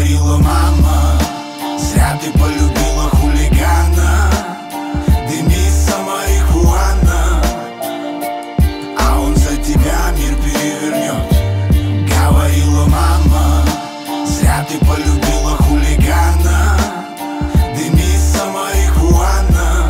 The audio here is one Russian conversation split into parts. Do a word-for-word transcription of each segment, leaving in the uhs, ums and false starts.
Говорила мама, зря ты полюбила хулигана. Дымится марихуана, а он за тебя мир перевернет. Говорила мама, зря ты полюбила хулигана. Дымится марихуана,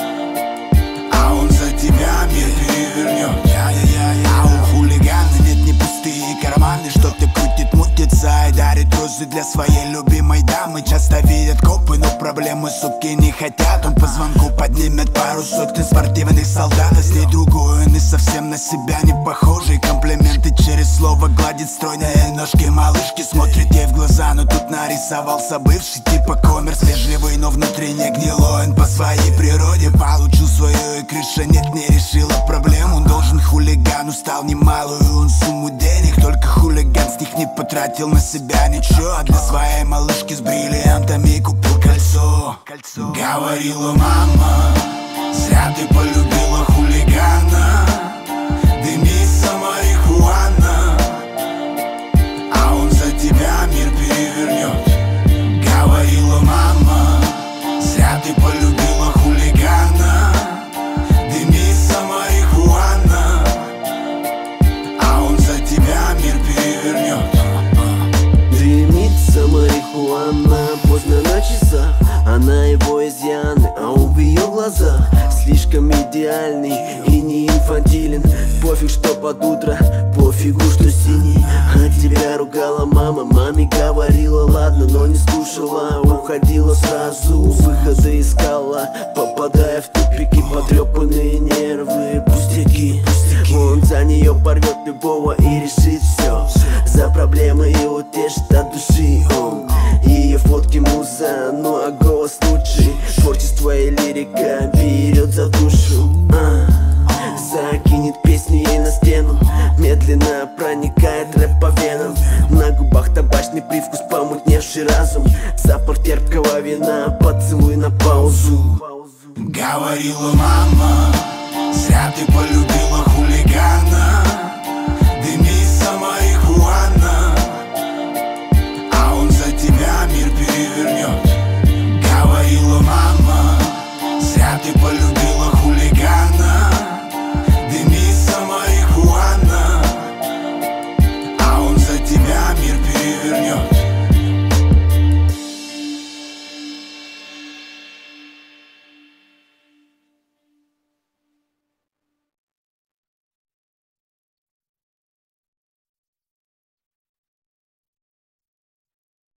а он за тебя мир перевернет. А у хулигана нет ни пустые карманы, что-то крутит, мутится и дарит розы для своей любимой дамы. Часто видят копы, но проблемы, суки, не хотят. Он по звонку поднимет пару сотен спортивных солдат, а с ней другой, он и совсем на себя не похожий. Комплименты через слово гладит стройные ножки малышки, смотрит ей в глаза, но тут нарисовался бывший типа коммерс. Вежливый, но внутренне гнилой, он по своей природе получил свою, и крыша нет, не решила проблему. Он должен хулигану, стал немалую он сумму денег, только хулиган с них не потратил на себя ничего, а для своей малышки с бриллиантами купил кольцо. кольцо. Говорила мама, зря ты полюбила хулигана. Дымится марихуана, а он за тебя мир перевернет. Говорила мама, зря ты полюбила хулигана. Дымится марихуана, а он за тебя мир перевернет. Дымится марихуана, поздно на часах, она его изъяны, а он в ее глазах слишком идеальный и не инфантилен. Пофиг, что под утро, пофигу, что синий. А тебя ругала мама, маме говорила ладно, но не слушала, уходила сразу, выхода искала, попадая в тупики, потрепанные нервы, пустяки. Он за нее порвет любого и решит все, за проблемы и утешит от души. Он ее фотки муза, ну а голос лучший, творчество и лирика берет за душу. а, Закинет песню ей на стену, медленно проникает рэп по венам. На губах табачный привкус, помутневший разум, запах терпкого вина, поцелуй на паузу. Говорила мама, зря ты полюбила